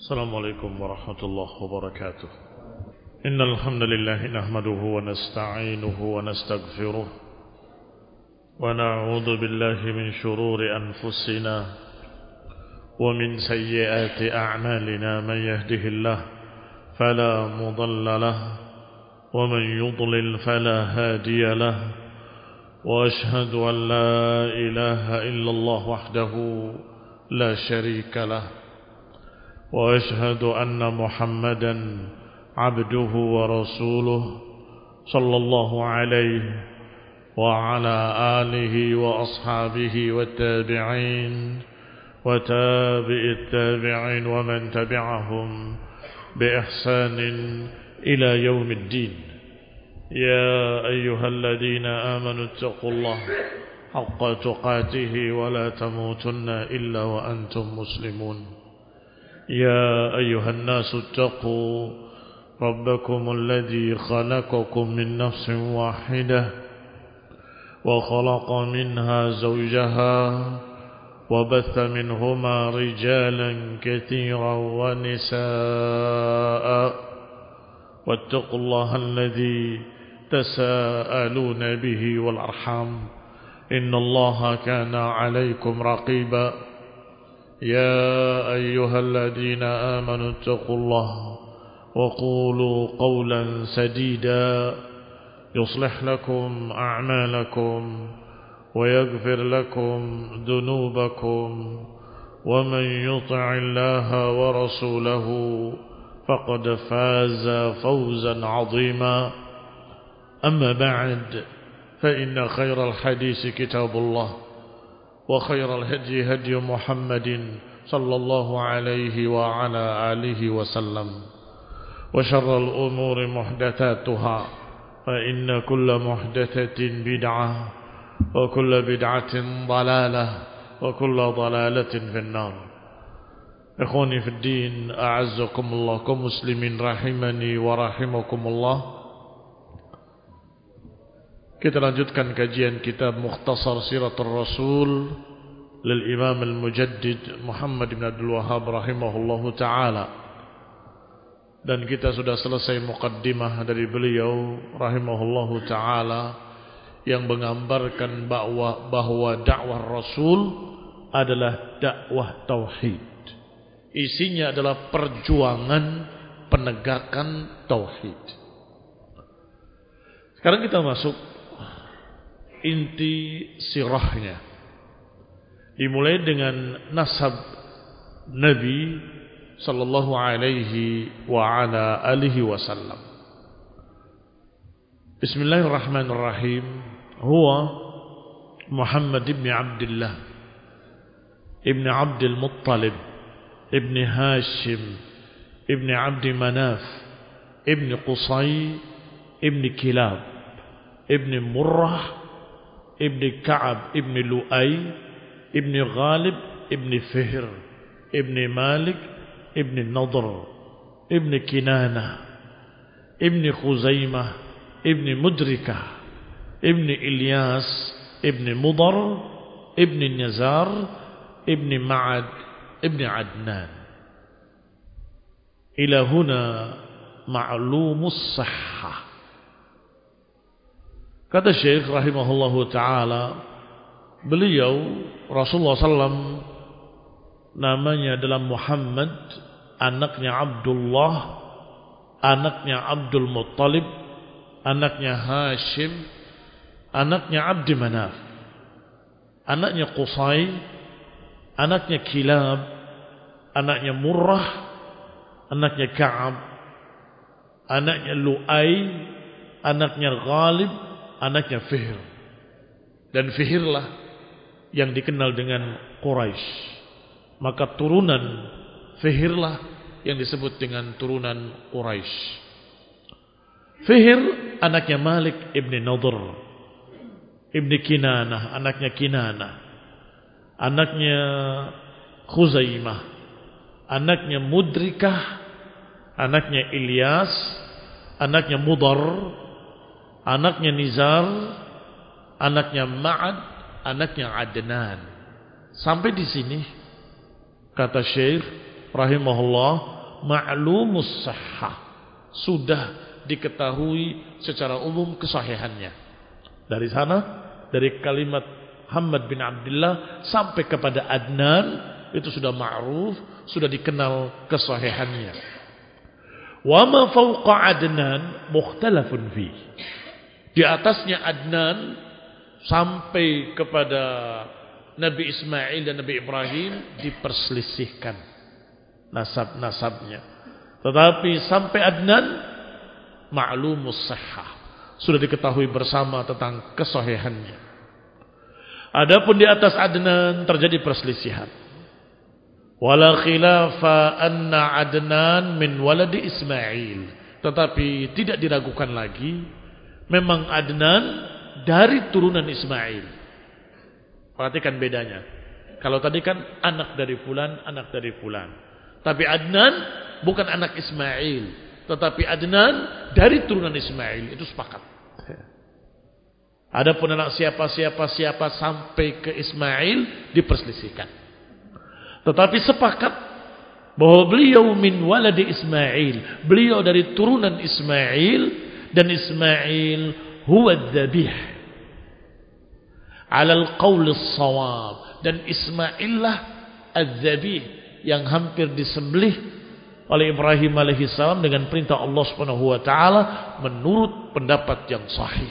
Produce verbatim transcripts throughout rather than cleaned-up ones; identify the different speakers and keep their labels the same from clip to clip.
Speaker 1: السلام عليكم ورحمة الله وبركاته. إن الحمد لله نحمده ونستعينه ونستغفره ونعوذ بالله من شرور أنفسنا ومن سيئات أعمالنا. من يهده الله فلا مضل له ومن يضلل فلا هادي له، وأشهد أن لا إله إلا الله وحده لا شريك له، وأشهد أن محمدا عبده ورسوله صلى الله عليه وعلى آله وأصحابه والتابعين وتابع التابعين ومن تبعهم بإحسان إلى يوم الدين. يا أيها الذين آمنوا اتقوا الله حق تقاته ولا تموتن إلا وأنتم مسلمون. يا أيها الناس اتقوا ربكم الذي خلقكم من نفس واحدة وخلق منها زوجها وبث منهما رجالا كثيرا ونساء، واتقوا الله الذي تساءلون به والأرحام إن الله كان عليكم رقيبا. يا أيها الذين آمنوا اتقوا الله وقولوا قولا سديدا يصلح لكم أعمالكم ويغفر لكم ذنوبكم، ومن يطع الله ورسوله فقد فاز فوزا عظيما. أما بعد، فإن خير الحديث كتاب الله، وخير الهدي هدي محمد صلى الله عليه وعلى آله وسلم، وشر الأمور محدثاتها، فإن كل محدثة بدعة وكل بدعة ضلالة وكل ضلالة في النار. إخواني في الدين، أعزكم الله كمسلمين rahimani wa rahimakumullah. Kita lanjutkan kajian kitab Mukhtasar Siratul Rasul lil Imam Al-Mujaddid Muhammad bin Abdul Wahhab rahimahullahu taala. Dan kita sudah selesai muqaddimah dari beliau rahimahullahu taala yang menggambarkan bahwa bahwa dakwah Rasul adalah dakwah tauhid. Isinya adalah perjuangan penegakan tauhid. Sekarang kita masuk inti sirahnya, dimulai dengan nasab Nabi sallallahu alaihi wa ala alihi wasallam. Bismillahirrahmanirrahim. Huwa Muhammad ibn Abdullah ibn Abdul Muttalib ibn Hashim ibn Abd Manaf ibn Qusay ibn Kilab ibn Murrah ibn Ka'ab ibn Lu'ay ibn Ghalib ibn Fihr ibn Malik ibn Nadr ibn Kinana ibn Khuzaimah ibn Mudrikah ibn Ilyas ibn Mudar ibn Nizar ibn Ma'ad ibn Adnan. Ila huna ma'lumus sahhah. Kata Syekh rahimahullahu ta'ala, beliau Rasulullah sallallahu alaihi wasallam namanya adalah Muhammad, anaknya Abdullah, anaknya Abdul Muttalib, anaknya Hashim, anaknya Abd Manaf, anaknya Qusay, anaknya Kilab, anaknya Murrah, anaknya Ka'ab, anaknya Lu'ay, anaknya Ghalib, anaknya Fihr. Dan Fihrlah yang dikenal dengan Quraisy. Maka turunan Fihrlah yang disebut dengan turunan Quraisy. Fihr anaknya Malik ibn Nadr ibn Kinanah, anaknya Kinanah, anaknya Khuzaimah, anaknya Mudrikah, anaknya Ilyas, anaknya Mudar, anaknya Nizar, anaknya Ma'ad, anaknya Adnan. Sampai di sini kata Syekh rahimahullah, ma'lumus sahhah, sudah diketahui secara umum kesahihannya. Dari sana, dari kalimat Muhammad bin Abdullah sampai kepada Adnan, itu sudah ma'ruf, sudah dikenal kesahihannya. Wa ma fawqa Adnan mukhtalafun fi. Di atasnya Adnan sampai kepada Nabi Ismail dan Nabi Ibrahim diperselisihkan nasab-nasabnya. Tetapi sampai Adnan ma'lumus sahhah, sudah diketahui bersama tentang kesahihannya. Adapun di atas Adnan terjadi perselisihan. Wala khilafa anna Adnan min waladi Ismail. Tetapi tidak diragukan lagi, memang Adnan dari turunan Ismail. Perhatikan bedanya. Kalau tadi kan anak dari fulan, anak dari fulan. Tapi Adnan bukan anak Ismail, tetapi Adnan dari turunan Ismail. Itu sepakat. Adapun anak siapa siapa siapa sampai ke Ismail diperselisihkan. Tetapi sepakat bahwa beliau min waladi Ismail, beliau dari turunan Ismail, dan Ismail huwa dzabih alal qaul as-shawab, dan Ismail lah az-zabih yang hampir disembelih oleh Ibrahim alaihi salam dengan perintah Allah Subhanahu wa taala menurut pendapat yang sahih.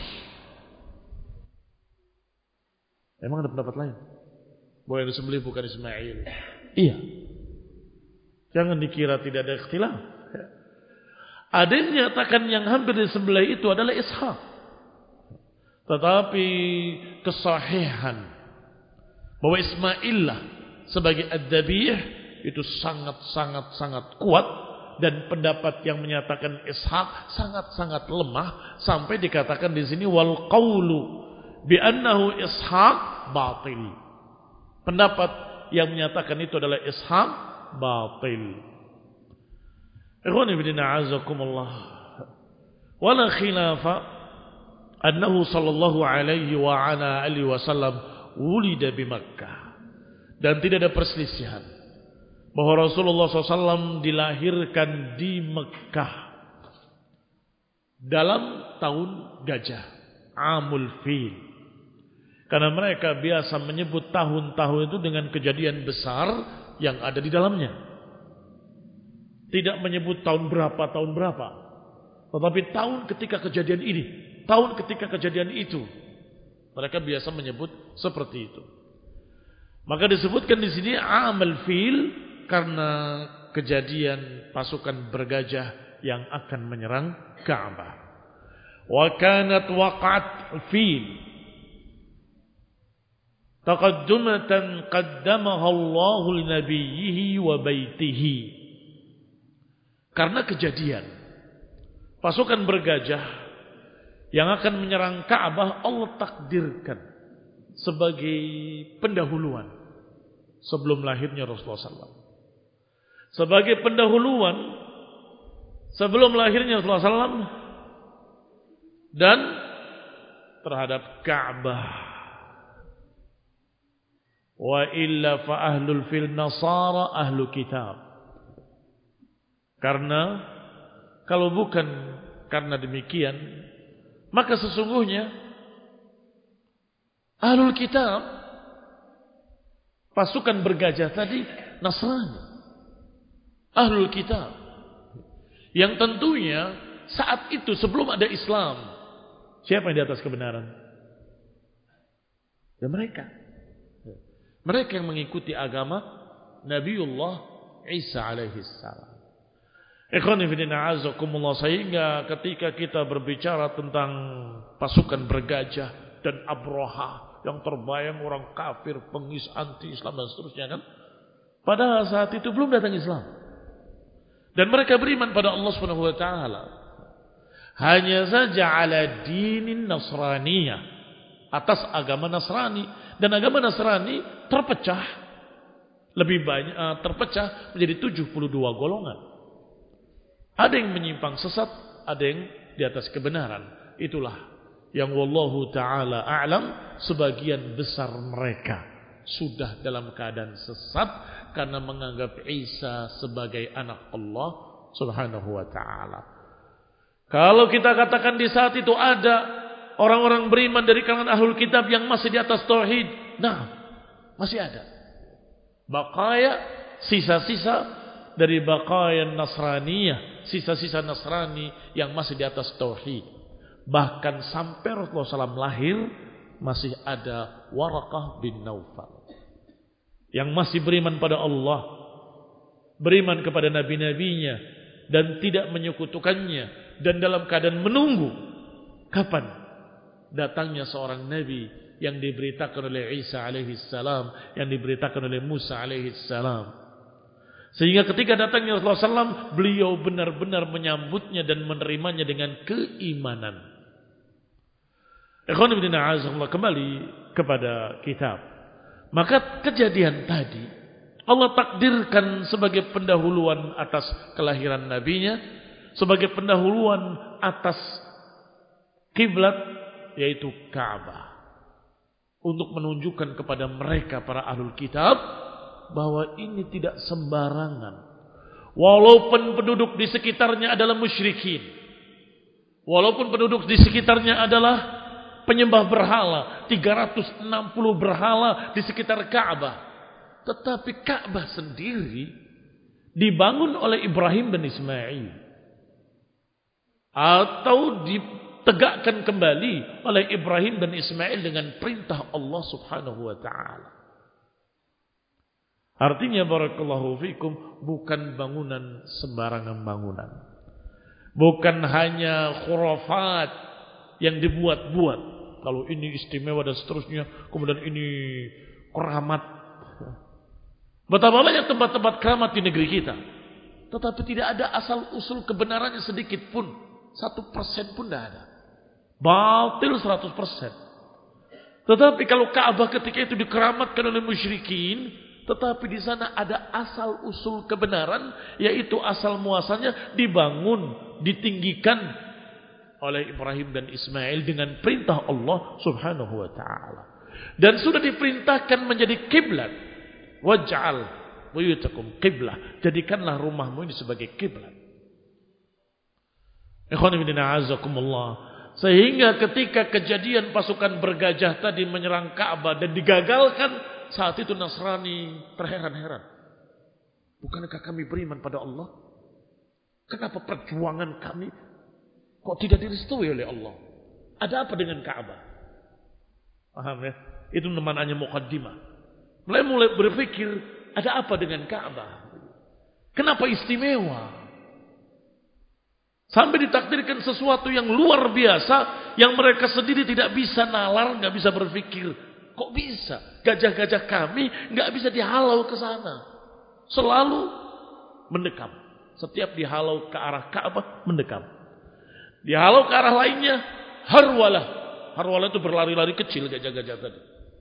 Speaker 1: Emang ada pendapat lain bahwa yang disembelih bukan Ismail? Iya. Jangan dikira tidak ada ikhtilaf. Ada yang menyatakan yang hampir disembelih itu adalah Ishaq. Tetapi kesahihan bahwa Ismail lah sebagai ad-dzabih itu sangat-sangat-sangat kuat, dan pendapat yang menyatakan Ishaq sangat-sangat lemah sampai dikatakan di sini wal qaulu bi annahu Ishaq batil. Pendapat yang menyatakan itu adalah Ishaq batil. Ikhwani fillah azakumullah. Wala khilafa annahu sallallahu alaihi wa ala alihi wasallam wulida di Makkah. Dan tidak ada perselisihan bahwa Rasulullah shallallahu alaihi wasallam dilahirkan di Mekah dalam tahun gajah, Amul Fil. Karena mereka biasa menyebut tahun-tahun itu dengan kejadian besar yang ada di dalamnya. Tidak menyebut tahun berapa, tahun berapa. Tetapi tahun ketika kejadian ini, tahun ketika kejadian itu. Mereka biasa menyebut seperti itu. Maka disebutkan di sini Amul Fil karena kejadian pasukan bergajah yang akan menyerang Ka'bah. Wa kanat waqa'at fil taqaddumatan qaddamaha Allahu li nabiyhi wa baitihi. Karena kejadian pasukan bergajah yang akan menyerang Ka'bah, Allah takdirkan sebagai pendahuluan sebelum lahirnya Rasulullah shallallahu alaihi wasallam. Sebagai pendahuluan sebelum lahirnya Rasulullah shallallahu alaihi wasallam dan terhadap Ka'bah. Wa illa fa ahlul fil nasara ahlu kitab. Karena kalau bukan karena demikian, maka sesungguhnya ahlul kitab, pasukan bergajah tadi, Nasrani, ahlul kitab, yang tentunya saat itu sebelum ada Islam, siapa yang di atas kebenaran? Ya mereka. Mereka yang mengikuti agama Nabiullah Isa alaihi salam. Ikhwani fillah azakumullah, sehingga ketika kita berbicara tentang pasukan bergajah dan Abraha yang terbayang orang kafir, pengis, anti-Islam dan seterusnya kan, padahal saat itu belum datang Islam. Dan mereka beriman pada Allah Subhanahu wa taala. Hanya saja ala dinin Nasraniyah, atas agama Nasrani, dan agama Nasrani terpecah lebih banyak, terpecah menjadi tujuh puluh dua golongan. Ada yang menyimpang sesat, ada yang di atas kebenaran. Itulah yang wallahu ta'ala a'lam sebagian besar mereka sudah dalam keadaan sesat karena menganggap Isa sebagai anak Allah Subhanahu wa taala. Kalau kita katakan di saat itu ada orang-orang beriman dari kalangan ahlul kitab yang masih di atas tauhid, nah, masih ada. Baqaya, sisa-sisa dari baqaya Nasraniyah, sisa-sisa Nasrani yang masih di atas tauhid. Bahkan sampai Rasulullah shallallahu alaihi wasallam lahir masih ada Waraqah bin Naufal yang masih beriman pada Allah, beriman kepada nabi-nabinya dan tidak menyekutukannya, dan dalam keadaan menunggu kapan datangnya seorang nabi yang diberitakan oleh Isa alaihi salam, yang diberitakan oleh Musa alaihi salam. Sehingga ketika datangnya Rasulullah shallallahu alaihi wasallam, beliau benar-benar menyambutnya dan menerimanya dengan keimanan. Ikhwan fillah a'azakumullah, kembali kepada kitab. Maka kejadian tadi Allah takdirkan sebagai pendahuluan atas kelahiran nabinya, sebagai pendahuluan atas kiblat yaitu Ka'bah, untuk menunjukkan kepada mereka para ahlul kitab bahwa ini tidak sembarangan. Walaupun penduduk di sekitarnya adalah musyrikin, walaupun penduduk di sekitarnya adalah penyembah berhala, tiga ratus enam puluh berhala di sekitar Ka'bah, tetapi Ka'bah sendiri dibangun oleh Ibrahim dan Ismail, atau ditegakkan kembali oleh Ibrahim dan Ismail dengan perintah Allah Subhanahu wa taala. Artinya barakallahu fikum, bukan bangunan sembarangan bangunan. Bukan hanya khurafat yang dibuat-buat. Kalau ini istimewa dan seterusnya, kemudian ini keramat. Betapa banyak tempat-tempat keramat di negeri kita, tetapi tidak ada asal usul kebenarannya sedikit pun. Satu persen pun tidak ada. Batil seratus persen. Tetapi kalau Ka'bah ketika itu dikeramatkan oleh musyrikin, tetapi di sana ada asal usul kebenaran, yaitu asal muasalnya dibangun, ditinggikan oleh Ibrahim dan Ismail dengan perintah Allah Subhanahu wa taala. Dan sudah diperintahkan menjadi kiblat. Waj'al buyutakum qiblah. Jadikanlah rumahmu ini sebagai kiblat. Ikhwan fillah a'azakumullah. Sehingga ketika kejadian pasukan bergajah tadi menyerang Ka'bah dan digagalkan, saat itu Nasrani terheran-heran. Bukankah kami beriman pada Allah? Kenapa perjuangan kami kok tidak direstui oleh Allah? Ada apa dengan Ka'bah? Paham ya? Itu namanya muqaddimah. Mulai mulai berpikir, ada apa dengan Ka'bah? Kenapa istimewa? Sampai ditakdirkan sesuatu yang luar biasa, yang mereka sendiri tidak bisa nalar, nggak bisa berpikir. Kok bisa? Gajah-gajah kami nggak bisa dihalau ke sana. Selalu mendekam. Setiap dihalau ke arah Ka'bah, mendekam. Dihalau ke arah lainnya, harwalah. Harwalah itu berlari-lari kecil gajah-gajah tadi.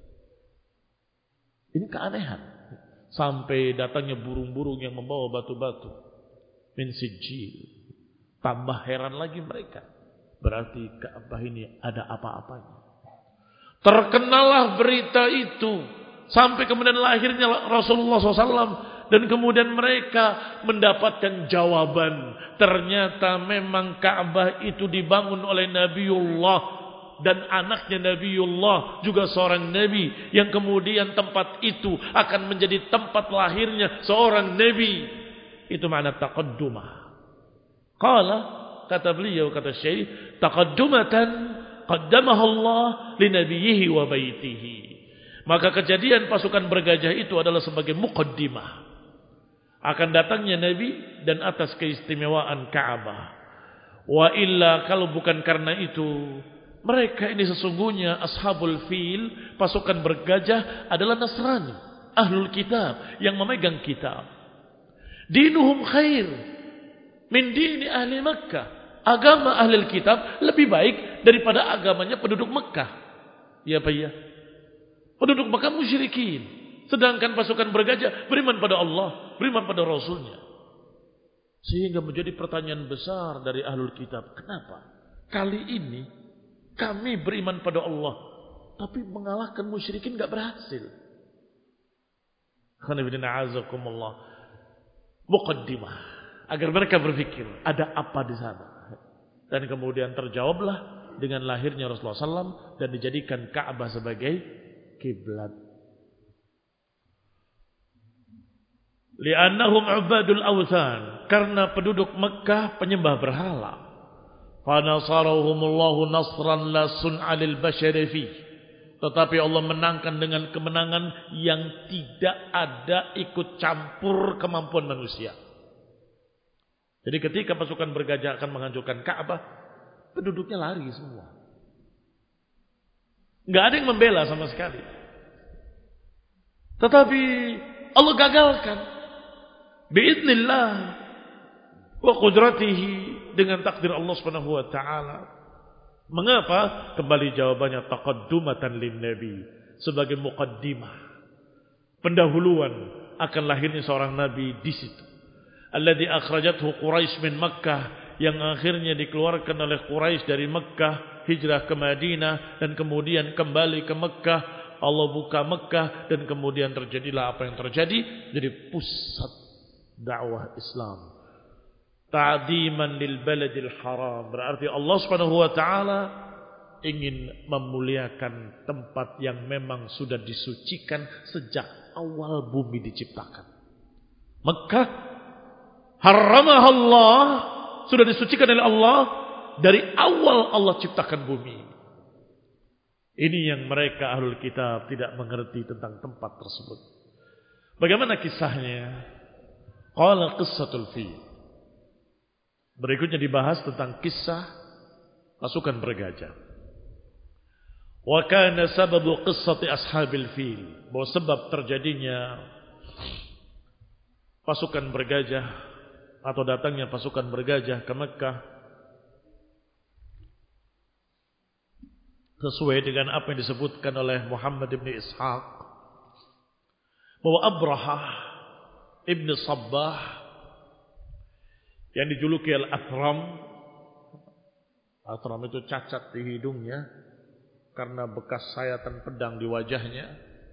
Speaker 1: Ini keanehan. Sampai datangnya burung-burung yang membawa batu-batu. Min sijil. Tambah heran lagi mereka. Berarti Ka'bah ini ada apa-apanya. Terkenalah berita itu. Sampai kemudian lahirnya Rasulullah shallallahu alaihi wasallam. Dan kemudian mereka mendapatkan jawaban. Ternyata memang Ka'bah itu dibangun oleh Nabiullah. Dan anaknya Nabiullah juga seorang Nabi. Yang kemudian tempat itu akan menjadi tempat lahirnya seorang Nabi. Itu makna taqaddumah. Qala, kata beliau, kata Syekh, taqaddumatan qaddamaha Allah li nabiyhi wa baitihi. Maka kejadian pasukan bergajah itu adalah sebagai muqaddimah akan datangnya Nabi dan atas keistimewaan Ka'bah. Wa illa, kalau bukan karena itu, mereka ini sesungguhnya ashabul fil, pasukan bergajah adalah Nasrani, ahlul kitab yang memegang kitab. Dinuhum khair min dini ahli Makkah. Agama ahli kitab lebih baik daripada agamanya penduduk Mekah. Ya Pak ya. Penduduk Mekah musyrikin, sedangkan pasukan bergajah beriman pada Allah, beriman pada Rasulnya. Sehingga menjadi pertanyaan besar dari ahlul kitab, kenapa kali ini kami beriman pada Allah, tapi mengalahkan musyrikin gak berhasil? Muqaddimah, agar mereka berpikir ada apa di sana. Dan kemudian terjawablah dengan lahirnya Rasulullah sallallahu alaihi wasallam dan dijadikan Ka'bah sebagai kiblat. Li'annahum ubadul awthan, karena penduduk Mekah penyembah berhala. Fa nasarahumullahu nasran la sun'a lil bashari fi. Tetapi Allah menangkan dengan kemenangan yang tidak ada ikut campur kemampuan manusia. Jadi ketika pasukan bergajah akan menghancurkan Ka'bah, penduduknya lari semua. Enggak ada yang membela sama sekali. Tetapi Allah gagalkan. Biiznillah wa qudratihi, dengan takdir Allah Subhanahu wa taala. Mengapa? Kembali jawabannya taqaddumatan lin nabi, sebagai muqaddimah, pendahuluan akan lahirnya seorang nabi di situ. Alladzi akhrajathu Quraisy min Makkah, yang akhirnya dikeluarkan oleh Quraisy dari Makkah, hijrah ke Madinah dan kemudian kembali ke Makkah. Allah buka Makkah dan kemudian terjadilah apa yang terjadi, jadi pusat dakwah Islam. Ta'diman lil baladil haram, berarti Allah Subhanahu wa taala ingin memuliakan tempat yang memang sudah disucikan sejak awal bumi diciptakan. Makkah haramah Allah, sudah disucikan oleh Allah dari awal Allah ciptakan bumi. Ini yang mereka ahlul kitab tidak mengerti tentang tempat tersebut. Bagaimana kisahnya? Qala qissatul fil. Berikutnya dibahas tentang kisah pasukan bergajah. Wa kana sababu qissati ashabil fil, bahwa sebab terjadinya pasukan bergajah atau datangnya pasukan bergajah ke Mekah sesuai dengan apa yang disebutkan oleh Muhammad bin Ishaq, bahwa Abraha ibn Sabbah yang dijuluki Al-Athram, Athram itu cacat di hidungnya karena bekas sayatan pedang di wajahnya.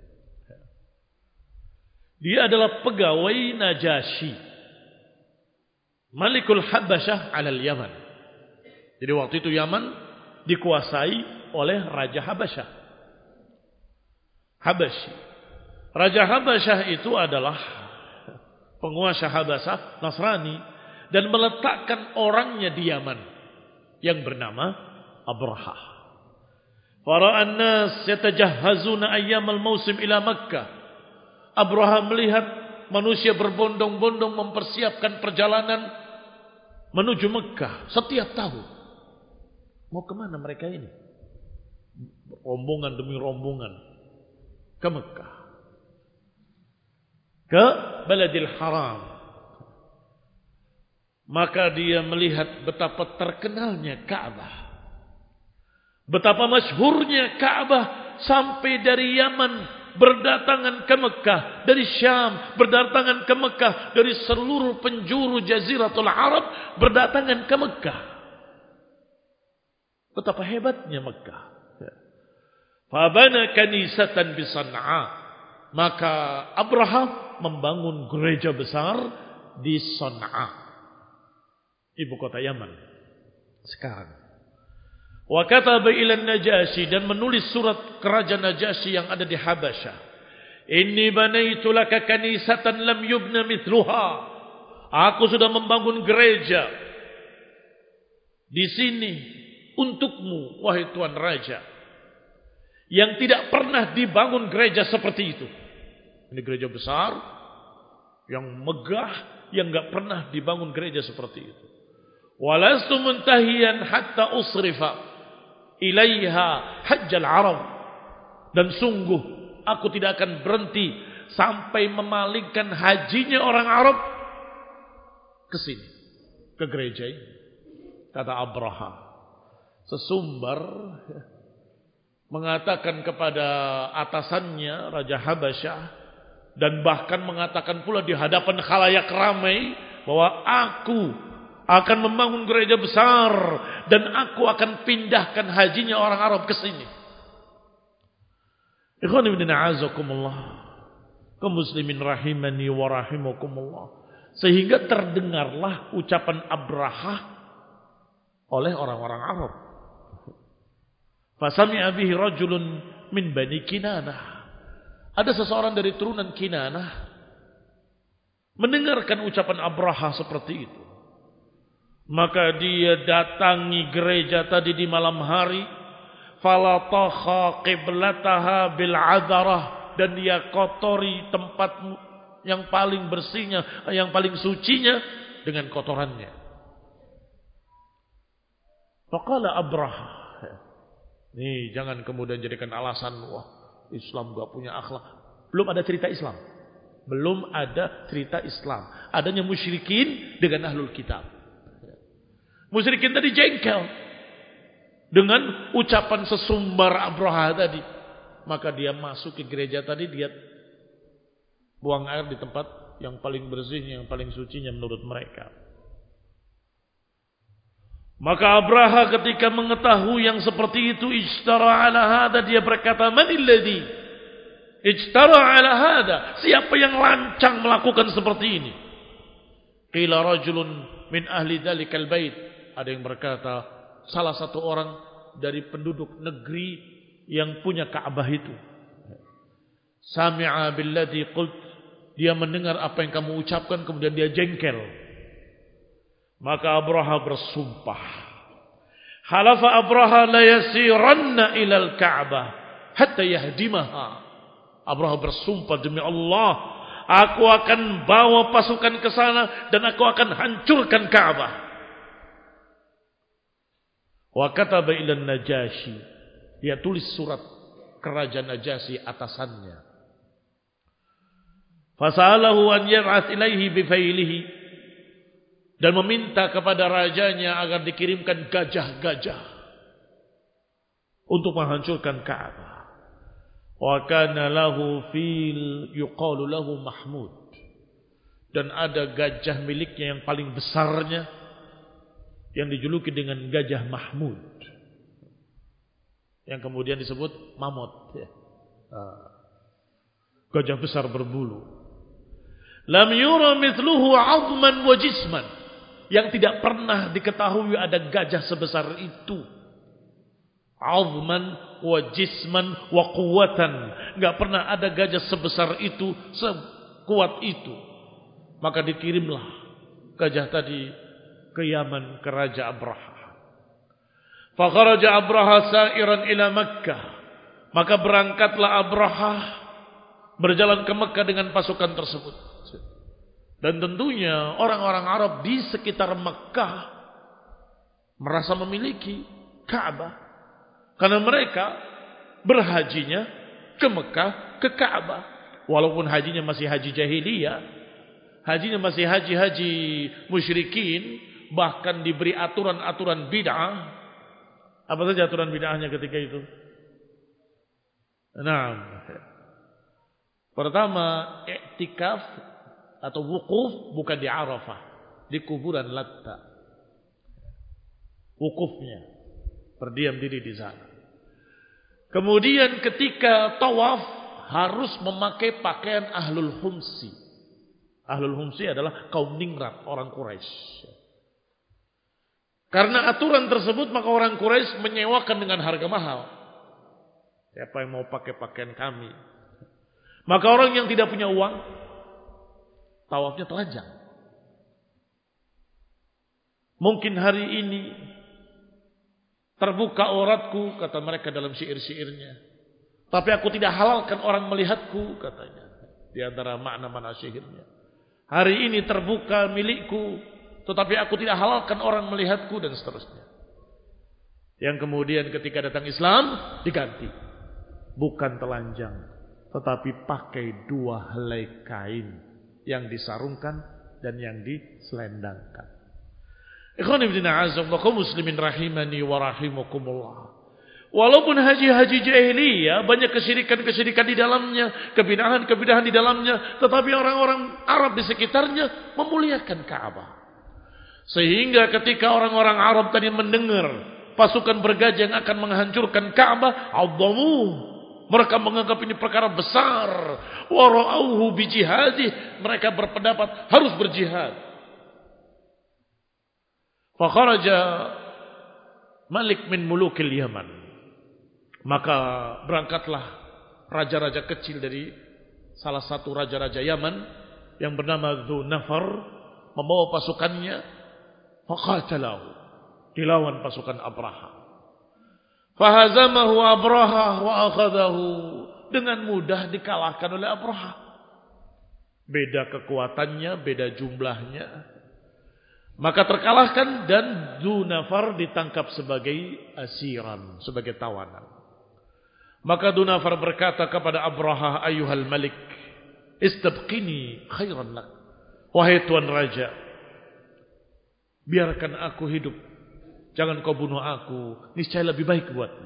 Speaker 1: Dia adalah pegawai Najasyi, Malikul Habasyah alal Yaman. Jadi waktu itu Yaman dikuasai oleh Raja Habasyah. Habasyi. Raja Habasyah itu adalah penguasa Habasyah Nasrani dan meletakkan orangnya di Yaman yang bernama Abraha. Fara'an nas yatajahhazuna ayyamal mausim ila Makkah. Abraha melihat manusia berbondong-bondong mempersiapkan perjalanan menuju Mekah setiap tahun. Mau kemana mereka ini? Rombongan demi rombongan ke Mekah, ke Baladil Haram. Maka dia melihat betapa terkenalnya Ka'bah, betapa masyhurnya Ka'bah, sampai dari Yaman berdatangan ke Mekah, dari Syam berdatangan ke Mekah, dari seluruh penjuru Jaziratul Arab berdatangan ke Mekah. Betapa hebatnya Mekah. Fabana kanisatan bi San'a, maka Abraham membangun gereja besar di San'a, ibu kota Yaman sekarang. Wa kataba ila Najasyi, dan menulis surat kerajaan Najasyi yang ada di Habasyah. Inni banaitu laka kanisatan lam yubna mithluha. Aku sudah membangun gereja di sini untukmu, wahai tuan raja, yang tidak pernah dibangun gereja seperti itu. Ini gereja besar yang megah, yang enggak pernah dibangun gereja seperti itu. Walastu muntahiyan hatta usrifa ilaiha hajjal Arab, dan sungguh aku tidak akan berhenti sampai memalingkan hajinya orang Arab ke sini, ke gereja ini. Kata Abraha, sesumbar mengatakan kepada atasannya Raja Habasyah, dan bahkan mengatakan pula di hadapan khalayak ramai, bahwa aku akan membangun gereja besar dan aku akan pindahkan hajinya orang Arab ke sini. Ikhwan ibn a'azakumullah. Kaum muslimin rahimani wa rahimakumullah. Sehingga terdengarlah ucapan Abraha oleh orang-orang Arab. Fasami'a bihi rajulun min Bani Kinanah. Ada seseorang dari turunan Kinanah mendengarkan ucapan Abraha seperti itu. Maka dia datangi gereja tadi di malam hari. Falataha qiblataha bil adarah. Dan dia kotori tempat yang paling bersihnya, yang paling sucinya dengan kotorannya. Faqala Abraha. Nih jangan kemudian jadikan alasan, wah Islam gak punya akhlak. Belum ada cerita Islam. Belum ada cerita Islam. Adanya musyrikin dengan ahlul kitab. Musyrikin tadi jengkel dengan ucapan sesumbar Abraha tadi. Maka dia masuk ke gereja tadi, dia buang air di tempat yang paling bersihnya, yang paling sucinya menurut mereka. Maka Abraha ketika mengetahui yang seperti itu, ijtara ala hada, dia berkata, manil ladzi ijtara ala hada, siapa yang lancang melakukan seperti ini? Qila rajulun min ahli dzalikal bait, ada yang berkata salah satu orang dari penduduk negeri yang punya Ka'bah itu. Sami'a billadzi qult, dia mendengar apa yang kamu ucapkan kemudian dia jengkel. Maka Abraha bersumpah. Halafa Abraha la yasiranna ilal Ka'bah hatta yahdimaha. Abraha bersumpah, demi Allah, aku akan bawa pasukan ke sana dan aku akan hancurkan Ka'bah. Wa kataba ila Najashi, dia tulis surat kerajaan Najasyi atasannya. Fasalahu an yar'ath ilaihi bifailihi, dan meminta kepada rajanya agar dikirimkan gajah-gajah untuk menghancurkan Ka'bah. Wa kana lahu fil yuqalu lahu Mahmud, dan ada gajah miliknya yang paling besarnya yang dijuluki dengan Gajah Mahmud, yang kemudian disebut mamut, ya. Gajah besar berbulu. Lam yura mithluhu 'azman wa jisman, yang tidak pernah diketahui ada gajah sebesar itu. 'Azman wa jisman wa quwwatan, enggak pernah ada gajah sebesar itu, sekuat itu. Maka dikirimlah gajah tadi ke Yaman, ke Raja Abraha. Fakharaja Abraha sa'iran ila Makkah, maka berangkatlah Abraha berjalan ke Makkah dengan pasukan tersebut. Dan tentunya orang-orang Arab di sekitar Makkah merasa memiliki Ka'bah, karena mereka berhajinya ke Makkah, ke Ka'bah. Walaupun hajinya masih haji jahiliyah, hajinya masih haji-haji musyrikin, bahkan diberi aturan-aturan bid'ah. Apa saja aturan bid'ahnya ketika itu? Nah, pertama, i'tikaf atau wukuf bukan di Arafah, di kuburan Latta. Wukufnya, berdiam diri di sana. Kemudian ketika tawaf harus memakai pakaian ahlul humsi. Ahlul humsi adalah kaum ningrat, orang Quraisy. Karena aturan tersebut, maka orang Quraisy menyewakan dengan harga mahal. Siapa yang mau pakai pakaian kami? Maka orang yang tidak punya uang, tawafnya telanjang. Mungkin hari ini terbuka auratku, kata mereka dalam syair-syairnya. Tapi aku tidak halalkan orang melihatku, katanya. Di antara makna-makna syairnya. Hari ini terbuka milikku, tetapi aku tidak halalkan orang melihatku, dan seterusnya. Yang kemudian ketika datang Islam diganti, bukan telanjang, tetapi pakai dua helai kain yang disarungkan dan yang diselendangkan. Ikhwan fillah a'azzakumullah, kaum muslimin rahimani wa rahimakumullah. Walaupun haji-haji jahiliyah banyak kesyirikan-kesyirikan di dalamnya, kebidahan-kebidahan di dalamnya, tetapi orang-orang Arab di sekitarnya memuliakan Ka'bah. Sehingga ketika orang-orang Arab tadi mendengar pasukan bergajah yang akan menghancurkan Ka'bah, 'azzamu, Mereka menganggap ini perkara besar. Wa ra'auhu bi jihadih. Mereka berpendapat harus berjihad. Fa kharaja Malik min mulukil Yaman. Maka berangkatlah raja-raja kecil dari salah satu raja-raja Yaman yang bernama Dzu Nafar membawa pasukannya faqatalahu, dilawan pasukan Abraha. Fahazamahu Abraha wa akhadahu, dengan mudah dikalahkan oleh Abraha. Beda kekuatannya, beda jumlahnya. Maka terkalahkan dan Dzu Nafar ditangkap sebagai asiran, sebagai tawanan. Maka Dzu Nafar berkata kepada Abraha, "Ayuhal Malik, istabqini khairan lak." Wahai tuan raja, biarkan aku hidup. Jangan kau bunuh aku, niscaya lebih baik buatmu.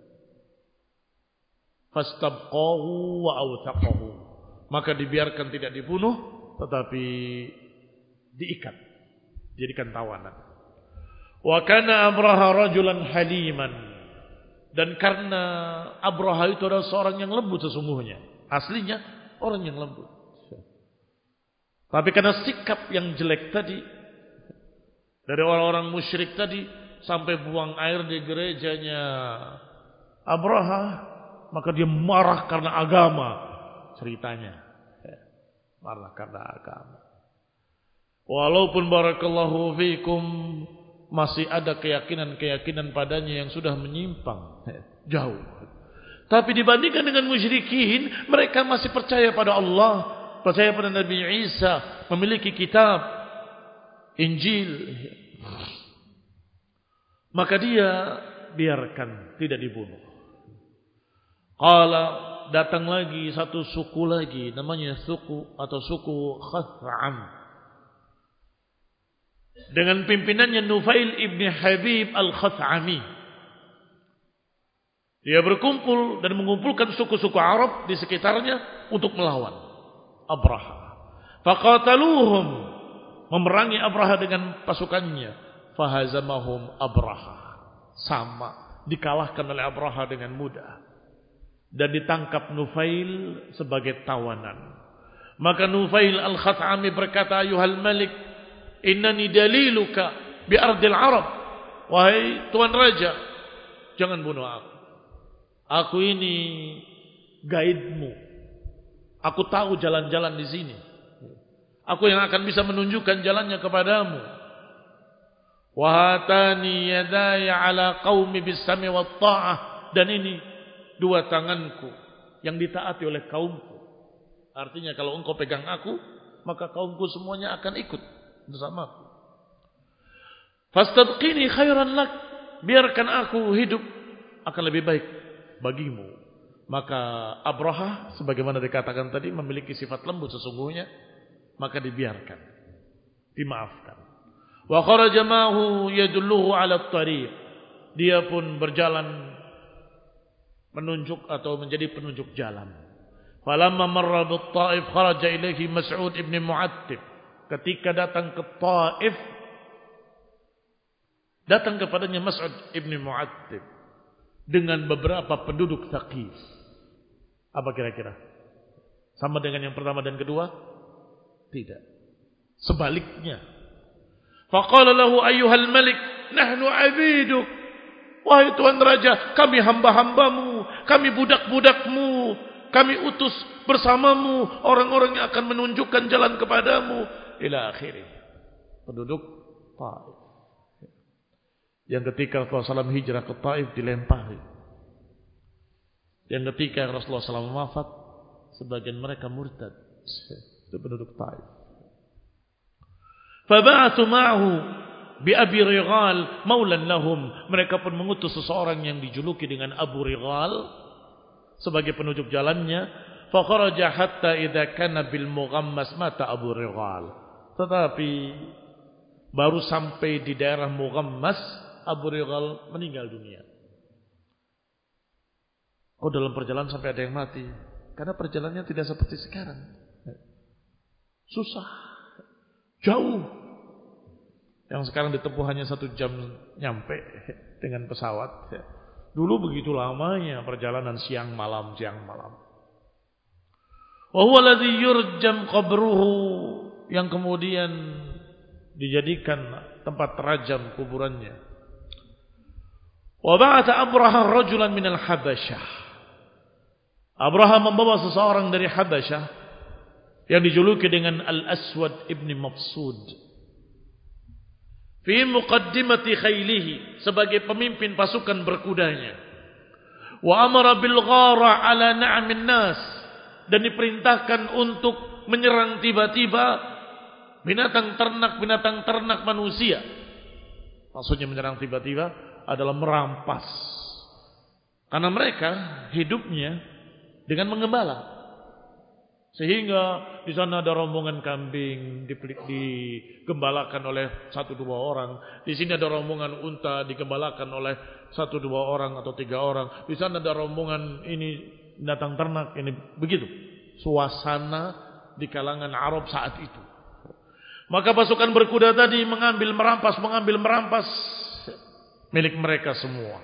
Speaker 1: Fastabqahu wa awthaqahu. Maka dibiarkan tidak dibunuh, tetapi diikat, jadikan tawanan. Wa kana Abraha rajulan haliman. Dan karena Abraha itu adalah seorang yang lembut sesungguhnya. Aslinya orang yang lembut. Tapi karena sikap yang jelek tadi, dari orang-orang musyrik tadi, sampai buang air di gerejanya Abraha, maka dia marah karena agama. Ceritanya marah karena agama. Walaupun barakallahu fikum masih ada keyakinan-keyakinan padanya yang sudah menyimpang jauh, tapi dibandingkan dengan musyrikin, mereka masih percaya pada Allah, percaya pada Nabi Isa, memiliki kitab Injil. Maka dia biarkan, tidak dibunuh. Qala, datang lagi satu suku lagi, namanya suku atau suku Khath'am, dengan pimpinannya Nufail ibn Habib al-Khath'ami. Dia berkumpul dan mengumpulkan suku-suku Arab di sekitarnya untuk melawan Abraha. Faqataluhum, memerangi Abraha dengan pasukannya. Fahazamahum Abraha, sama, dikalahkan oleh Abraha dengan mudah. Dan ditangkap Nufail sebagai tawanan. Maka Nufail al-Khath'ami berkata, "Ayuhal Malik, innani daliluka bi ardil Arab." Wahai tuan raja, jangan bunuh aku. Aku ini guide-mu. Aku tahu jalan-jalan di sini. Aku yang akan bisa menunjukkan jalannya kepadamu. Wahatani yadaya ala qaumi bis-sami wat ta'ah, dan ini dua tanganku yang ditaati oleh kaumku. Artinya kalau engkau pegang aku, maka kaumku semuanya akan ikut bersamaku. Fastabqini khairan lak, biarkan aku hidup akan lebih baik bagimu. Maka Abraha sebagaimana dikatakan tadi memiliki sifat lembut sesungguhnya, maka dibiarkan, dimaafkan. Wa kharaja ma'hu yadulluhu 'ala at-tariq. Dia pun berjalan menunjuk atau menjadi penunjuk jalan. Falamma marra bit-Taif kharaja ilaihi Mas'ud ibn Mu'attib. Ketika datang ke Taif, datang kepadanya Mas'ud ibn Mu'attib dengan beberapa penduduk Thaqif. Apa kira-kira? Sama dengan yang pertama dan kedua? Tidak. Sebaliknya. Faqala lahu ayyuhal malik, nahnu abiduk. Wahai tuan raja, kami hamba-hambamu, kami budak-budakmu, kami utus bersamamu orang-orang yang akan menunjukkan jalan kepadamu. Ila akhirih. Penduduk Taif. Yang ketika Rasulullah shallallahu alaihi wasallam hijrah ke Taif dilempari. Yang ketika Rasulullah shallallahu alaihi wasallam wafat, sebagian mereka murtad. Itu penduduk Taif. Faba'athu ma'ahu bi Abi Righal maulan lahum. Mereka pun mengutus seseorang yang dijuluki dengan Abu Righal sebagai penunjuk jalannya. Fa kharaja hatta idza kana bil Mughammas mata Abu Righal. Tetapi baru sampai di daerah Mughammas, Abu Righal meninggal dunia. Oh, dalam perjalanan sampai ada yang mati. Karena perjalanannya tidak seperti sekarang. Susah. Jauh. Yang sekarang ditempuh hanya satu jam nyampe dengan pesawat. Dulu begitu lamanya perjalanan siang malam siang malam. Wa huwa alladhi yurjam qabruhu, yang kemudian dijadikan tempat terajam kuburannya. Wa ba'atha Abraha rajulan minal Habasyah. Abraha membawa seseorang dari Habasyah yang dijuluki dengan Al-Aswad ibn Mafsud. Fi muqaddimati khaylihi, sebagai pemimpin pasukan berkudanya. Wa amara bil ghara ala na'amin nas, dan diperintahkan untuk menyerang tiba-tiba binatang ternak binatang ternak manusia. Maksudnya menyerang tiba-tiba adalah merampas, karena mereka hidupnya dengan menggembala. Sehingga di sana ada rombongan kambing digembalakan oleh satu dua orang. Di sini ada rombongan unta digembalakan oleh satu dua orang atau tiga orang. Di sana ada rombongan ini binatang ternak ini, begitu suasana di kalangan Arab saat itu. Maka pasukan berkuda tadi mengambil merampas mengambil merampas milik mereka semua.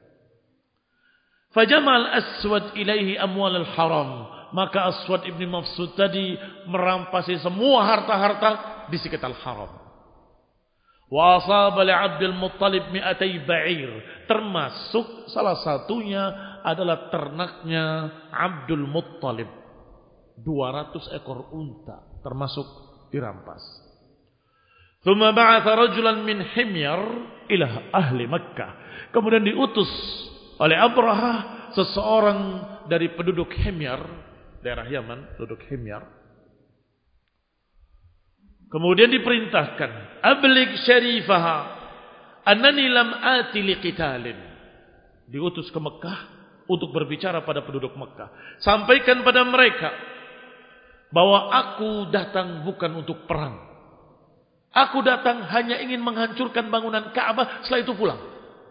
Speaker 1: Fajamal Aswad ilaihi amwal al-haram, maka Aswad ibn Mafsud tadi merampasi semua harta-harta di sekitar haram. Wa asaba li Abdul Muttalib mi'atai ba'ir, termasuk salah satunya adalah ternaknya Abdul Muttalib, dua ratus ekor unta termasuk dirampas. Thumma ba'atha rajulan min Himyar ila ahli Makkah, kemudian diutus oleh Abraha seseorang dari penduduk Himyar, daerah Yaman, penduduk Himyar. Kemudian diperintahkan, ablig syarifaha annani lam ati liqitalin, diutus ke Mekah untuk berbicara pada penduduk Mekah. Sampaikan pada mereka bahwa aku datang bukan untuk perang. Aku datang hanya ingin menghancurkan bangunan Ka'bah, setelah itu pulang.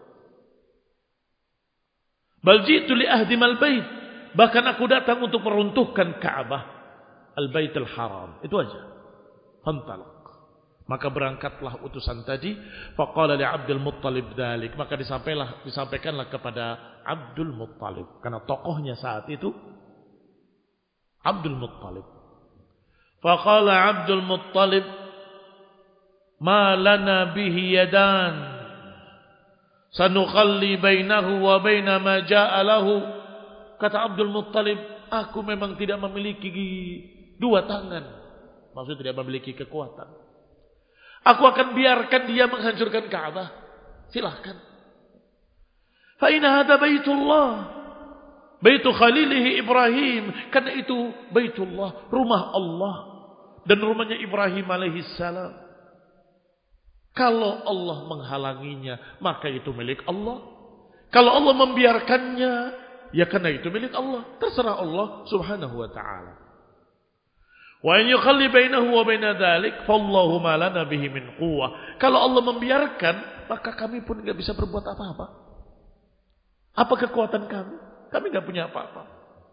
Speaker 1: Bal ji'tu li ahdimal bait, bahkan aku datang untuk meruntuhkan Ka'bah, al-Baitul Haram. Itu aja. Fantalaq. Maka berangkatlah utusan tadi. Faqala li Abdul Muttalib dzalik, maka disampaikanlah disampaikanlah kepada Abdul Muttalib, karena tokohnya saat itu Abdul Muttalib. Faqala Abdul Muttalib, ma lana bihi yadan sanukhalli bainahu wa baina ma jaa lahu. Kata Abdul Muttalib, aku memang tidak memiliki dua tangan, maksudnya tidak memiliki kekuatan. Aku akan biarkan dia menghancurkan Ka'bah, silahkan. Fa inna hadza baitullah, baitu khalilihi Ibrahim, karena itu baitullah, rumah Allah dan rumahnya Ibrahim alaihi salam. Kalau Allah menghalanginya, maka itu milik Allah. Kalau Allah membiarkannya, ya karena itu milik Allah. Terserah Allah subhanahu wa ta'ala. Wa in yukhalli bainahu wa baina dzalik, fallahu ma lana bihi min quwwah. Kalau Allah membiarkan, maka kami pun enggak bisa berbuat apa-apa. Apa kekuatan kami? Kami enggak punya apa-apa.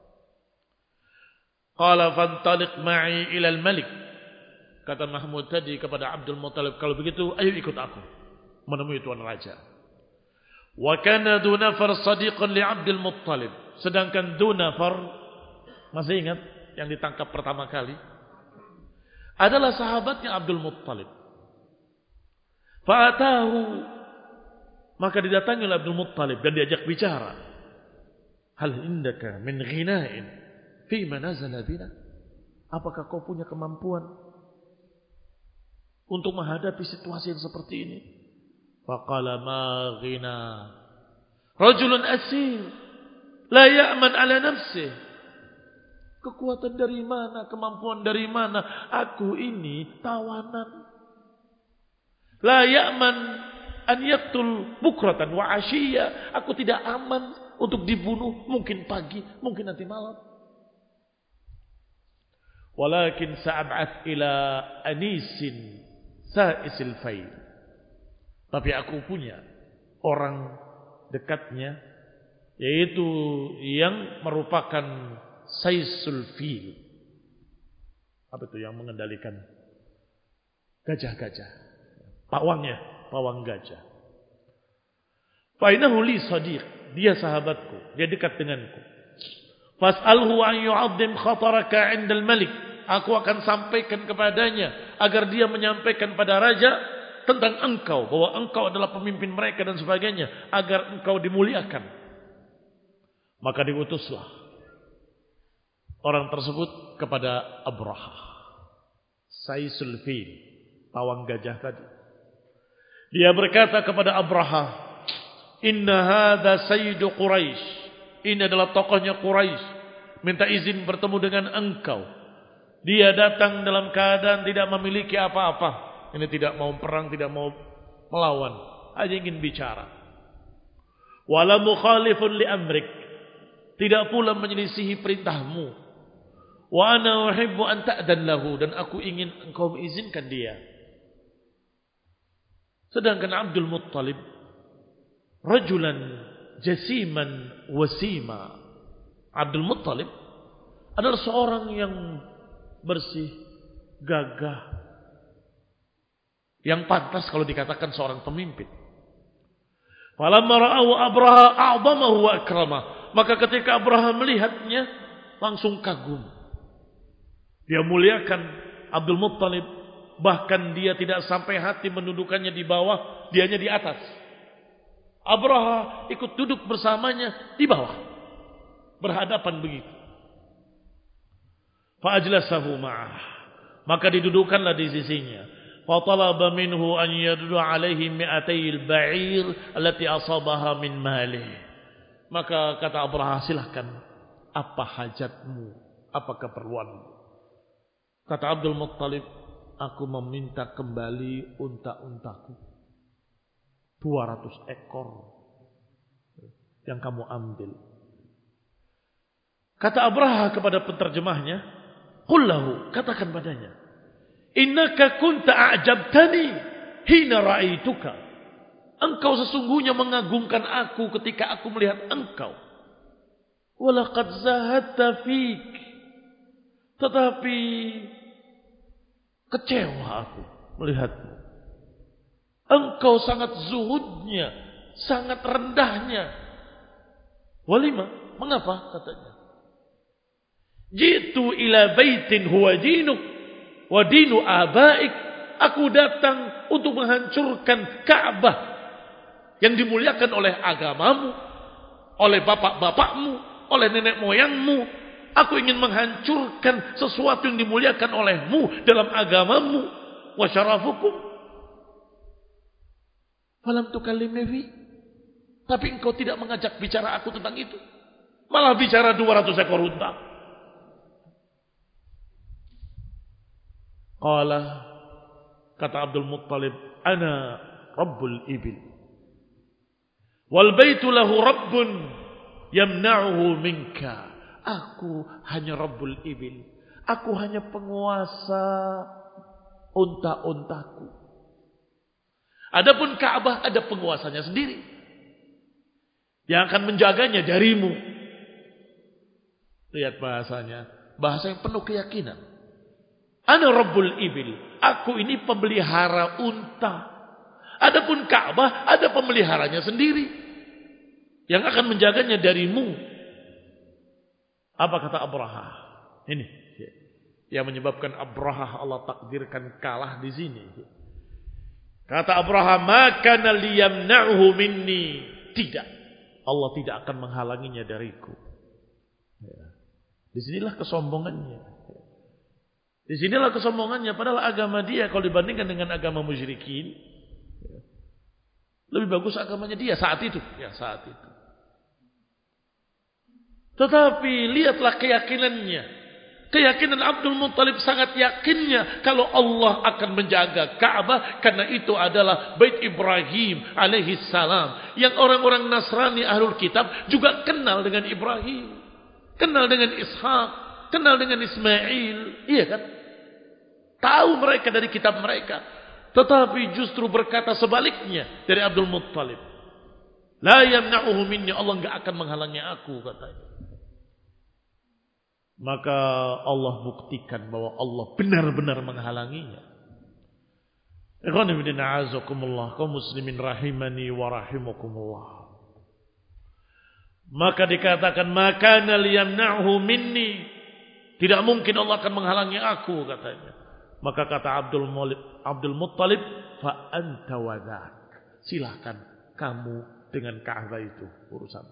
Speaker 1: Qala fantaliq ma'i ila al-malik. Kata Mahmud tadi kepada Abdul Muttalib, kalau begitu ayo ikut aku menemui tuan raja. Wa kana Dunafar sadiqan li Abdul Muttalib, sedangkan Dunafar, masih ingat yang ditangkap pertama kali, adalah sahabatnya Abdul Muttalib. Fa'atahu, maka didatangi oleh Abdul Muttalib dan diajak bicara. Hal indaka min ghina'in fi ma nazala bina? Apakah kau punya kemampuan untuk menghadapi situasi yang seperti ini? Faqala ma ghina rajulun asir la ya'man ala nafsihi. Kekuatan dari mana, kemampuan dari mana? Aku ini tawanan. La ya'man an yaqtul bukratan wa ashiya. Aku tidak aman untuk dibunuh, mungkin pagi, mungkin nanti malam. Walakin sa'ab'ath ila anisin sa'isil fail. Tapi aku punya orang dekatnya, yaitu yang merupakan saisul fil. Apa itu yang mengendalikan gajah-gajah? Pawangnya, pawang gajah. Fa innahu li sadiq, dia sahabatku, dia dekat denganku. Fas'alhu an yu'azzim khataraka 'inda al-malik. Aku akan sampaikan kepadanya agar dia menyampaikan pada raja tentang engkau, bahwa engkau adalah pemimpin mereka dan sebagainya, agar engkau dimuliakan. Maka diutuslah orang tersebut kepada Abraha, Saisul Fil, pawang gajah tadi. Dia berkata kepada Abraha, "Inna hadza sayyidu Quraisy." Ini adalah tokohnya Quraisy, minta izin bertemu dengan engkau. Dia datang dalam keadaan tidak memiliki apa-apa. Ini tidak mau perang, tidak mau melawan, hanya ingin bicara. Wala mukhalifun li amrik, tidak pula menyelisihi perintahmu. Wa ana uhibbu an ta'dan lahu, dan aku ingin engkau mengizinkan dia. Sedangkan Abdul Muttalib rajulan jasiman wasima. Abdul Muttalib adalah seorang yang bersih, gagah, yang pantas kalau dikatakan seorang pemimpin. Falamma ra'ahu Abraha a'zamahu wa akramah. Maka ketika Abraha melihatnya, langsung kagum. Dia muliakan Abdul Muttalib, bahkan dia tidak sampai hati mendudukannya di bawah, dianya di atas. Abraha ikut duduk bersamanya di bawah, berhadapan begitu. Fa'ajlasahu ma'ah, maka didudukkanlah di sisinya. Fatalaba minhu an yaddu alaihi mi'atayil ba'ir allati asabaha min malih. Maka kata Abraha, silahkan, apa hajatmu, apa keperluanmu? Kata Abdul Muttalib, aku meminta kembali unta-untaku, dua ratus ekor yang kamu ambil. Kata Abraha kepada penterjemahnya, qul lahu, katakan padanya, innaka kunta a'jabtani hina ra'aituka. Engkau sesungguhnya mengagumkan aku ketika aku melihat engkau. Walaqad zahadta fik, tetapi kecewa aku melihatmu. Engkau sangat zuhudnya, sangat rendahnya. Walima, mengapa katanya? Jitu ila baitin huwa dinuk wa dinu abaik. Aku datang untuk menghancurkan Ka'bah yang dimuliakan oleh agamamu, oleh bapak-bapakmu, oleh nenek moyangmu. Aku ingin menghancurkan sesuatu yang dimuliakan olehmu dalam agamamu. Wa syarafukum falam tukallimni fi. Tapi engkau tidak mengajak bicara aku tentang itu, malah bicara dua ratus ekor unta. Qala, kata Abdul Muttalib, ana rabbul ibil wal baitu lahu rabbun yamna'uhu minka. Aku hanya rabbul ibil, aku hanya penguasa unta-untaku. Adapun Ka'bah ada penguasanya sendiri yang akan menjaganya darimu. Lihat bahasanya, bahasa yang penuh keyakinan. Ana rabbul ibil, aku ini pemelihara unta. Adapun Ka'bah ada pemeliharanya sendiri yang akan menjaganya darimu. Apa kata Abraha? Ini yang menyebabkan Abraha Allah takdirkan kalah di sini. Kata Abraha, maka liyamna'uhu minni. Tidak, Allah tidak akan menghalanginya dariku. Disinilah kesombongannya. Disinilah kesombongannya. Padahal agama dia kalau dibandingkan dengan agama musyrikin, lebih bagus agamanya dia saat itu. Ya saat itu. Tetapi lihatlah keyakinannya. Keyakinan Abdul Muttalib sangat yakinnya kalau Allah akan menjaga Ka'bah, karena itu adalah Bait Ibrahim alaihi salam, yang orang-orang Nasrani Ahlul Kitab juga kenal dengan Ibrahim, kenal dengan Ishak, kenal dengan Ismail, iya kan? Tahu mereka dari kitab mereka. Tetapi justru berkata sebaliknya dari Abdul Muttalib. La yamna'uhu minni, Allah enggak akan menghalangi aku, katanya. Maka Allah buktikan bahwa Allah benar-benar menghalanginya. Ikhwan fillah, a'azakumullah, kaum muslimin rahimani wa rahimakumullah. Maka dikatakan makana liyamna'hu minni, tidak mungkin Allah akan menghalangi aku, katanya. Maka kata Abdul Muttalib, Abdul Muttalib, fa anta wadak, silahkan kamu dengan Ka'bah itu urusan.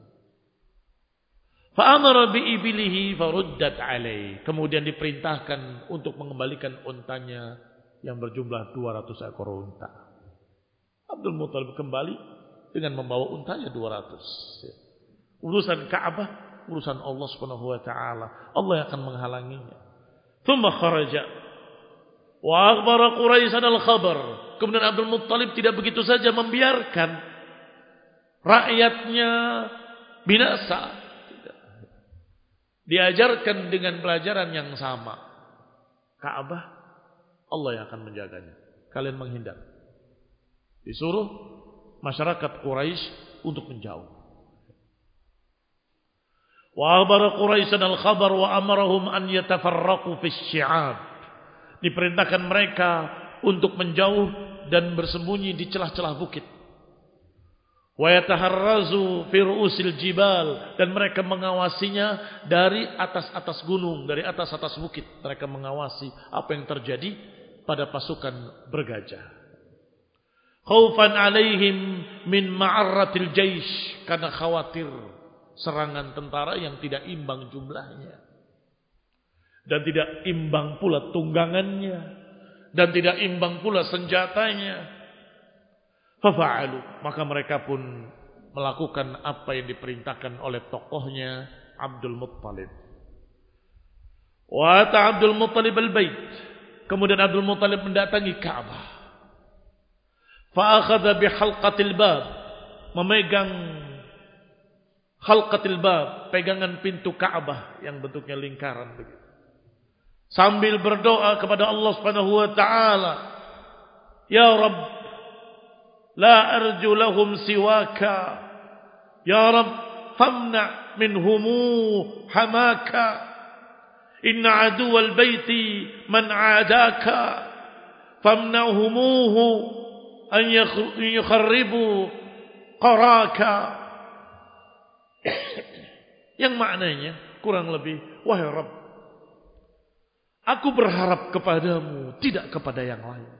Speaker 1: Fa amara bi ibilihi faruddat alaihi, kemudian diperintahkan untuk mengembalikan untanya yang berjumlah dua ratus ekor unta. Abdul Muttalib kembali dengan membawa untanya dua ratus. Urusan Ka'bah, urusan Allah Subhanahu wa taala. Allah yang akan menghalanginya. Tsumma kharaja wa akhbara Quraisyan al-khabar. Kemudian Abdul Muttalib tidak begitu saja membiarkan rakyatnya binasa. Diajarkan dengan pelajaran yang sama. Ka'bah, Allah yang akan menjaganya. Kalian menghindar. Disuruh masyarakat Quraisy untuk menjauh. Wa akhbara Quraisyan al-khabar wa amarahum an yatafarraqu fi syi'ab. Diperintahkan mereka untuk menjauh dan bersembunyi di celah-celah bukit. Wa yataharrazu fi ru'usil jibal, dan mereka mengawasinya dari atas-atas gunung, dari atas-atas bukit. Mereka mengawasi apa yang terjadi pada pasukan bergajah. Khaufan alaihim min ma'arratil jaish, karena khawatir serangan tentara yang tidak imbang jumlahnya. Dan tidak imbang pula tunggangannya. Dan tidak imbang pula senjatanya. Fafa'alu. Maka mereka pun melakukan apa yang diperintahkan oleh tokohnya Abdul Muttalib. Wa ata Abdul Muttalib al-bait. Kemudian Abdul Muttalib mendatangi Ka'bah. Fa'akhadha bihalqatil bab. Memegang halqatil bab, pegangan pintu Ka'bah yang bentuknya lingkaran begitu. Sambil berdoa kepada Allah Subhanahu wa taala, ya Rabb, la arju lahum siwaka, ya Rabb, famna minhumu hamaka, inna aduwal baiti man aadaka, famnahumuhu an yukharribu qaraka. Yang maknanya kurang lebih, wahai Rabb, aku berharap kepadamu, tidak kepada yang lain.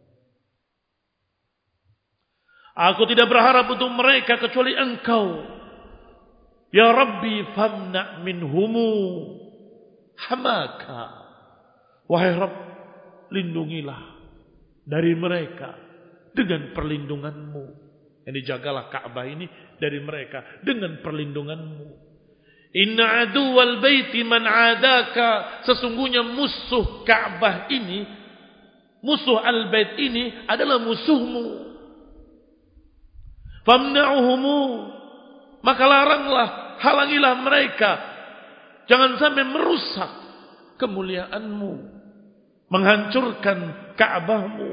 Speaker 1: Aku tidak berharap untuk mereka kecuali engkau. Ya Rabbi, famna minhumu hamaka. Wahai Rabb, lindungilah dari mereka dengan perlindunganmu. Yang dijagalah Ka'bah ini dari mereka dengan perlindunganmu. Inna aduwal baiti man adaka, sesungguhnya musuh Ka'bah ini, musuh al-bait ini adalah musuhmu. Famna'uhumu, maka laranglah, halangilah mereka, jangan sampai merusak kemuliaanmu, menghancurkan Ka'bahmu.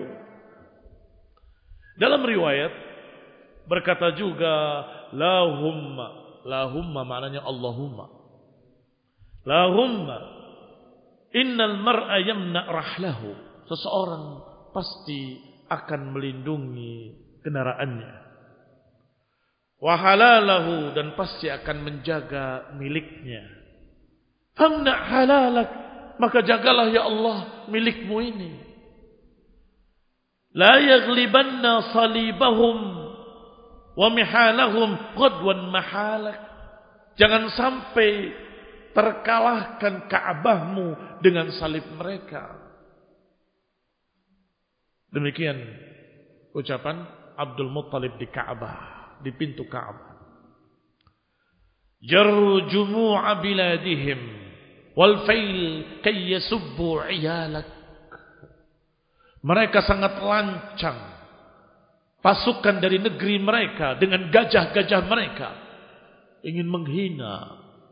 Speaker 1: Dalam riwayat berkata juga lahumma. Lahumma maknanya Allahumma. Lahumma innal mar'a yamna rahlahu. Seseorang pasti akan melindungi kendaraannya. Wa halalahu, dan pasti akan menjaga miliknya. Famna halalak, maka jagalah ya Allah milikmu ini. La yaghlibanna salibahum wa mihalahum ghadwan mahalak. Jangan sampai terkalahkan Ka'bahmu dengan salib mereka. Demikian ucapan Abdul Muttalib di Ka'bah, di pintu Ka'bah. Jarru jumu'a biladihim wal fail kay yasubbu 'iyalak. Mereka sangat lancang, pasukan dari negeri mereka dengan gajah-gajah mereka ingin menghina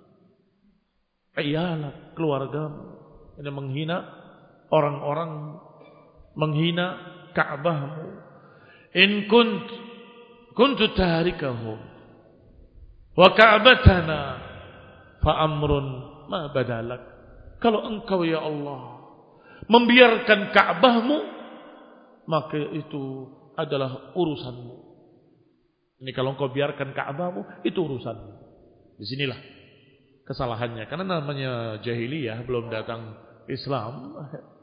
Speaker 1: iyalak, keluargamu, ini menghina orang-orang, menghina Ka'bahmu. In kunt kuntu tarikahum wa ka'batana fa amrun ma badalak. Kalau engkau ya Allah membiarkan Ka'bahmu, maka itu adalah urusanmu. Ini kalau engkau biarkan Ka'bahmu, itu urusanmu. Disinilah kesalahannya. Karena namanya jahiliyah, belum datang Islam.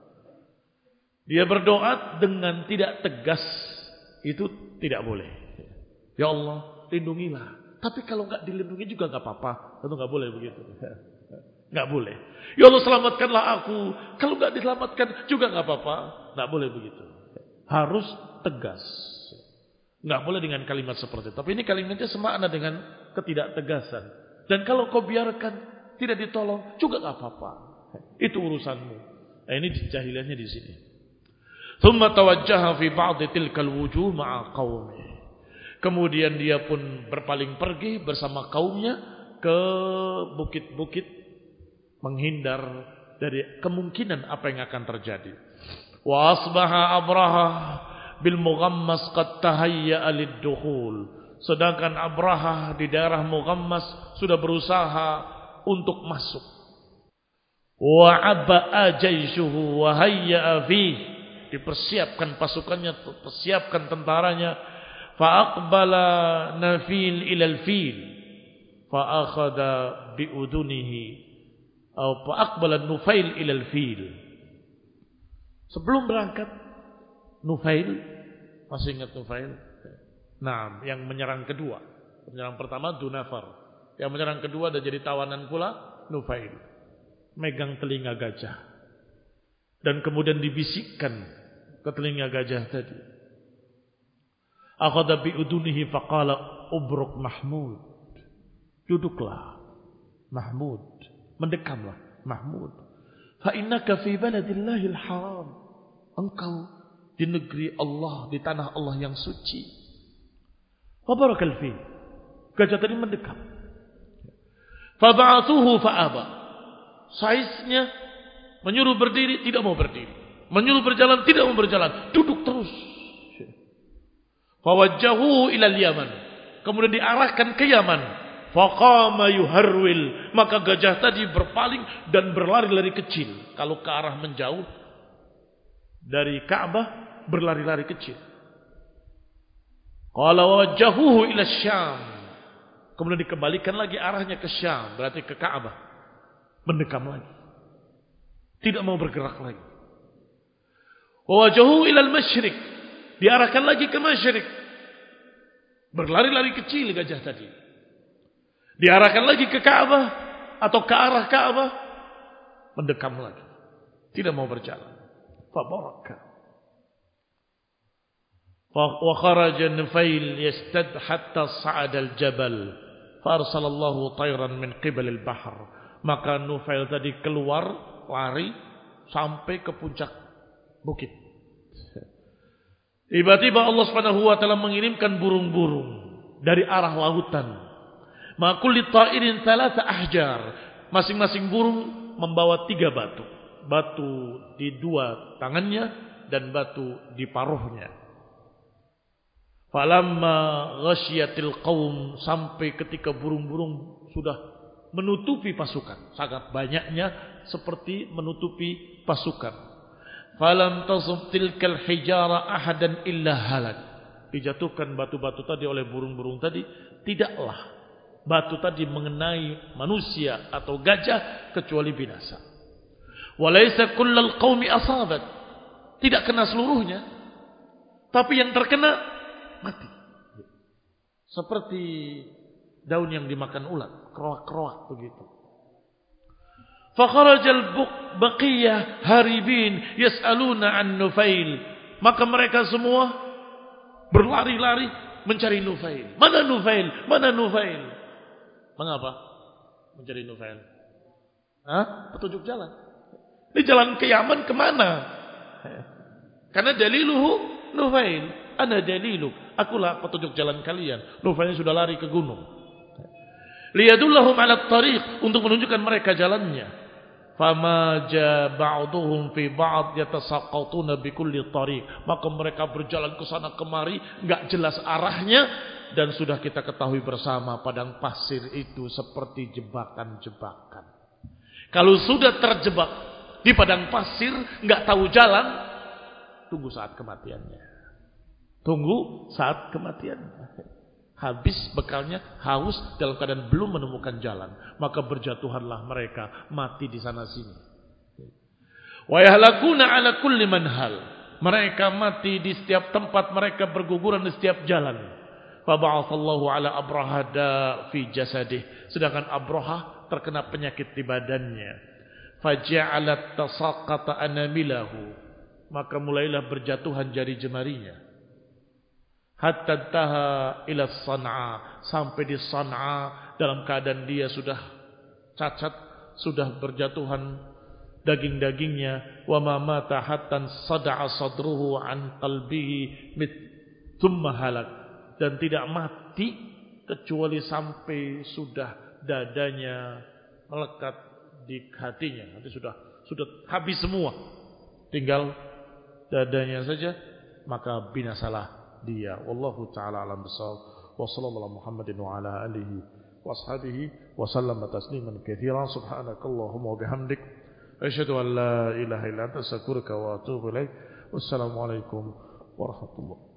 Speaker 1: Dia berdoa dengan tidak tegas, itu tidak boleh. Ya Allah, lindungilah. Tapi kalau nggak dilindungi juga nggak apa-apa. Tentu nggak boleh begitu. Nggak boleh. Ya Allah, selamatkanlah aku. Kalau nggak diselamatkan juga nggak apa-apa. Nggak boleh begitu. Harus tegas. Nggak boleh dengan kalimat seperti itu. Tapi ini kalimatnya semakna dengan ketidaktegasan. Dan kalau kau biarkan tidak ditolong juga nggak apa-apa. Itu urusanmu. Nah, ini jahiliyahnya di sini. Thumma tawajjaha fi ba'd tilkal wujuh ma'a qaumi. Kemudian dia pun berpaling pergi bersama kaumnya ke bukit-bukit menghindar dari kemungkinan apa yang akan terjadi. Wa asbaha Abraha bil Mughammas qad tahayya'a lid-dukhul. Sedangkan Abraha di daerah Mughammas sudah berusaha untuk masuk. Wa aba'a jayshuhu wa hayya'a fihi. Dipersiapkan pasukannya, persiapkan tentaranya. Fa'aqbala nafil ilal fil. Fa'akhada bi'udunihi. Atau fa'aqbala nufail ilal fil. Sebelum berangkat, Nufail, masih ingat Nufail? Nah, yang menyerang kedua. Menyerang pertama Dunafar. Yang menyerang kedua dan jadi tawanan pula Nufail. Megang telinga gajah. Dan kemudian dibisikkan ke telinga gajah tadi. Akhadha bi'udunihi faqala ubruk Mahmud. Duduklah Mahmud. Mendekamlah Mahmud. Fa innaka fi baladillahil haram. Engkau di negeri Allah, di tanah Allah yang suci. Fa barakal fi. Gajah tadi mendekam. Fa ba'athuhu fa aba. Saiznya menyuruh berdiri, tidak mau berdiri. Menyuruh berjalan, tidak mau berjalan. Duduk terus. Fawajjahu ilal Yaman. Kemudian diarahkan ke Yaman. Faqama yuharwil. Maka gajah tadi berpaling dan berlari-lari kecil. Kalau ke arah menjauh dari Ka'bah, berlari-lari kecil. Qala wajjahuhu ila Syam. Kemudian dikembalikan lagi arahnya ke Syam. Berarti ke Ka'bah. Mendekam lagi. Tidak mau bergerak lagi. Wawajahu ilal masyrik. Diarahkan lagi ke masyrik. Berlari-lari kecil gajah tadi. Diarahkan lagi ke Ka'bah. Atau ke arah Ka'bah. Mendekam lagi. Tidak mau berjalan. Fabaraka. Wa kharaja Nufail yastad hatta sa'ada al-jabal. Farsalallahu tayran min qibal al-bahr. Maka Nufail tadi keluar, lari sampai ke puncak bukit. Tiba-tiba Allah Subhanahu wa taala mengirimkan burung-burung dari arah lautan. Ma kulli ta'irin thalatha ahjar. Masing-masing burung membawa tiga batu. Batu di dua tangannya dan batu di paruhnya. Falamma ghasyiyatil qaum, sampai ketika burung-burung sudah menutupi pasukan, sangat banyaknya seperti menutupi pasukan. Falam tasub tilkal hijara ahadan illa halak. Dijatuhkan batu-batu tadi oleh burung-burung tadi, tidaklah batu tadi mengenai manusia atau gajah kecuali binasa. Walaysa kullal qaumi asabat. Tidak kena seluruhnya, tapi yang terkena mati. Seperti daun yang dimakan ulat, kroak-kroak begitu. Fakharajal baqiyah haribin yas'aluna an Nufail. Maka mereka semua berlari-lari mencari Nufail. Mana Nufail? Mana Nufail? Mengapa mencari Nufail? Hah? Petunjuk jalan. Ini jalan ke Yaman kemana? Karena daliluhu Nufail. Ana dalilu. Akulah petunjuk jalan kalian. Nufail sudah lari ke gunung. Liyadullahum ala tariq, untuk menunjukkan mereka jalannya. Fama ja ba'duhum fi ba'd yatasaqatuna bi kulli tariq. Maka mereka berjalan ke sana kemari, enggak jelas arahnya, dan sudah kita ketahui bersama padang pasir itu seperti jebakan-jebakan. Kalau sudah terjebak di padang pasir, enggak tahu jalan, tunggu saat kematiannya. Tunggu saat kematiannya. habis bekalnya, haus dalam keadaan belum menemukan jalan, maka berjatuhanlah mereka mati di sana sini. Wa yahlakuna ala kulli manhal, mereka mati di setiap tempat, mereka berguguran di setiap jalan. Fa ba'atsallahu ala abrahada fi jasadih, sedangkan Abraha terkena penyakit di badannya. Faja'alat tasaqata anamilahu, maka mulailah berjatuhan jari jemarinya. Hatta taha ila San'a, sampai di San'a dalam keadaan dia sudah cacat, sudah berjatuhan daging-dagingnya. Wa ma mata hatta sada'a sadruhu an qalbihi mit thumma halak, dan tidak mati kecuali sampai sudah dadanya melekat di hatinya. Nanti sudah sudah habis semua, tinggal dadanya saja, maka binasalah dia. Wallahu ta'ala alam bisawab. Wa sallallahu Muhammadin wa ala alihi wa ashabihi wa sallama tasliman katsiran. Subhanakallahumma wa bihamdik, asyhadu an la ilaha illa anta astaghfiruka wa atubu ilaik. Wassalamu alaikum warahmatullahi